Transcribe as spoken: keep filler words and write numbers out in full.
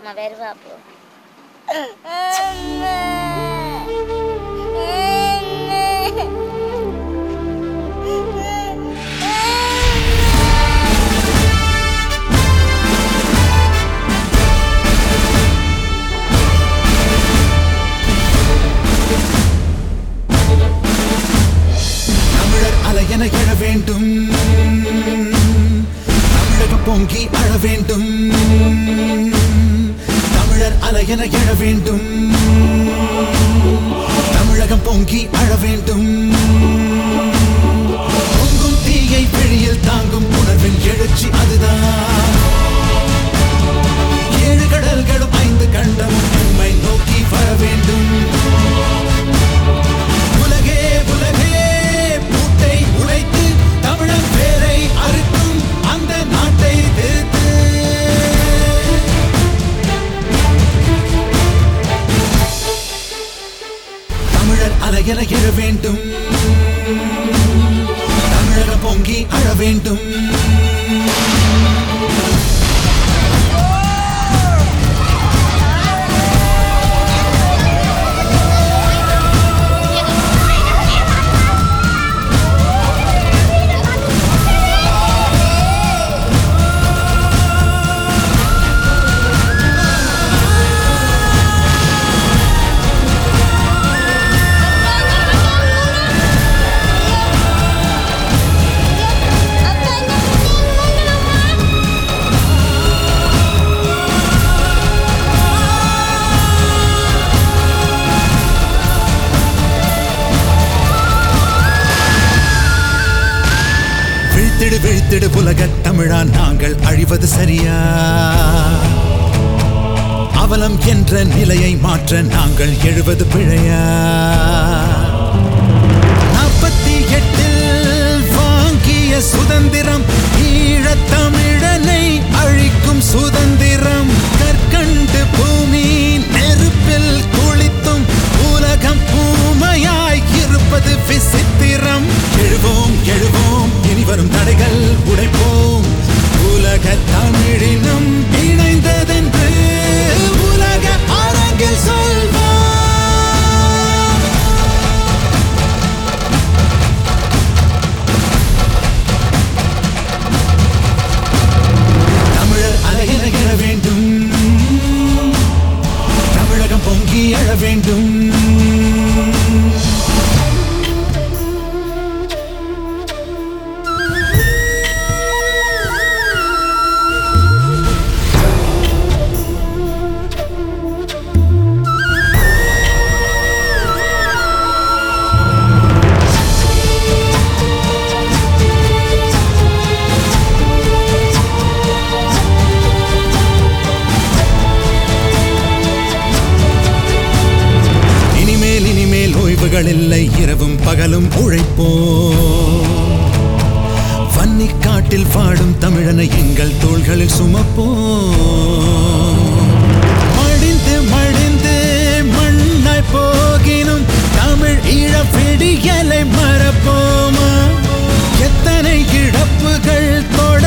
அம்மா வருவா அப்போ. தமிழர் அலையென எழ வேண்டும், தமிழகம் பொங்கி அழ வேண்டும். தமிழர் அலையென எழ வேண்டும், தமிழகம் பொங்கி அழ வேண்டும். பொங்கும் தீயை வெளியில் தாங்கும் உணர்வின் எழுச்சி அதுதான். ஏழு கடல்களும் ஐந்து கண்டமும் உண்மை நோக்கி வர வேண்டும். உலகே உலகே பூட்டை உடைத்து தமிழன் பேரை அறுக்கும் அந்த நாட்டை திருத்து. தமிழர் அலையென எழ வேண்டும், தமிழகம் பொங்கி அழ வேண்டும். விழித்திடு விழித்திடு உலகத் தமிழா, நாங்கள் அழிவது சரியா? அவலம் என்ற நிலையை மாற்ற நாங்கள் எழுவது பிழையா? நாற்பத்தி எட்டில் வாங்கிய சுதந்திரம் ஈழத் தமிழனை அழிக்கும் சுதந்திரம். கற்கண்டு பூமி நெருப்பில் குளித்தும் உலகம் பூமையாய் இருப்பது விசித்திரம். எழுவோம் எழுவோம், இனி வரும் தடைகள் உடைப்போம். உலக தமிழினம் இணைந்ததென்று உலக அரங்கில் சொல்வோம். தமிழர் அலையென எழ வேண்டும், தமிழகம் பொங்கி எழ வேண்டும். இல்லை, இரவும் பகலும் உழைப்போம். வன்னிக் காட்டில் வாழும் தமிழனை எங்கள் தோள்களில் சுமப்போம். மடிந்து மடிந்து மண்ணாய் போகினும் தமிழ் ஈழ விடியலை மறப்போமா? எத்தனை இழப்புகள் தொட